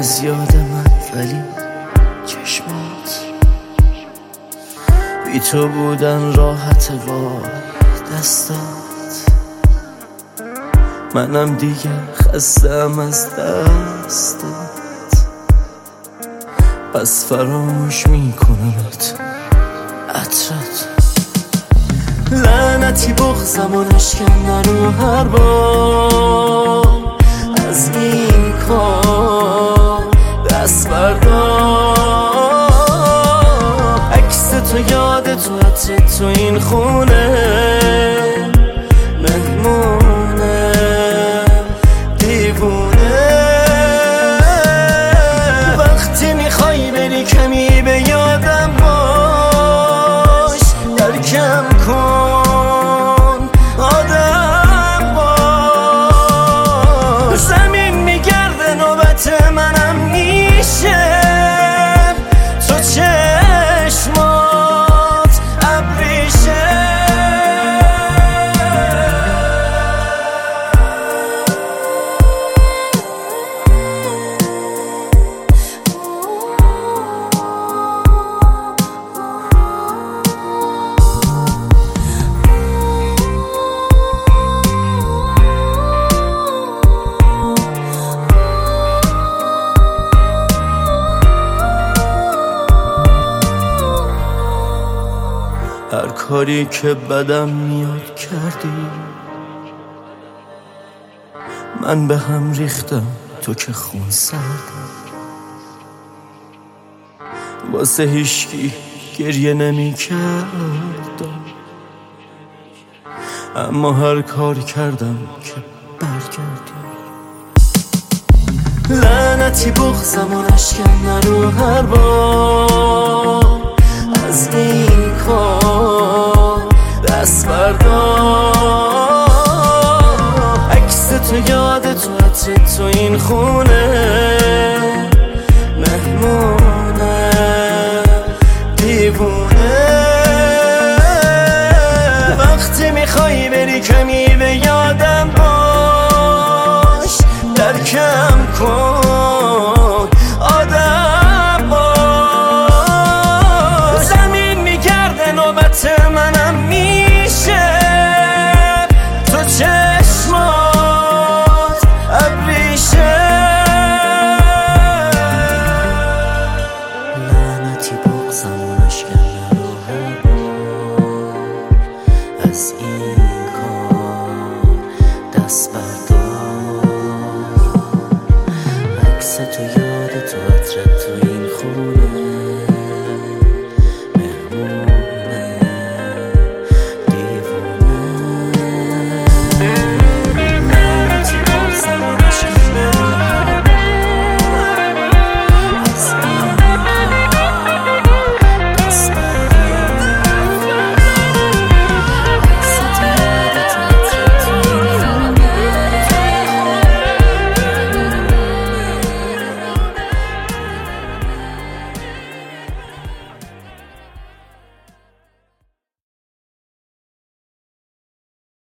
از یاد من، ولی چشمات بی تو بودن راحت. وای دستات، منم دیگه خستم از دستت، پس فراموش میکنمت عطرت. لعنتی بغزم و نشکن رو هر بار از این کار دست بردار. عکس تو، یاد تو، عطر تو این خونه مهمونه دیوونه. وقتی میخوای بری کمی به یادم باش، درکم کن آدم باش. زمین میگرده نوبت منم میشه، تو چشمات ابریشه. هر کاری که بدم میاد کردی، من به هم ریختم تو که خون سردی. واسه هیچکی گریه نمی کردم، اما هر کار کردم که برگردی. لعنتی بغزم و نشکن رو هر بار از این کار دست بردار. عکس تو، یاد تو، عطر تو این خونه مهمونه دیوونه. وقتی میخوای بری کمی به یادم باش، درکم کن آدم باش. زمین میگرده نوبت منم میشه، تو چشمات ابریشه. لعنتی بغزم و نشکن رو هر بار از این کار دست بردار. عکس تو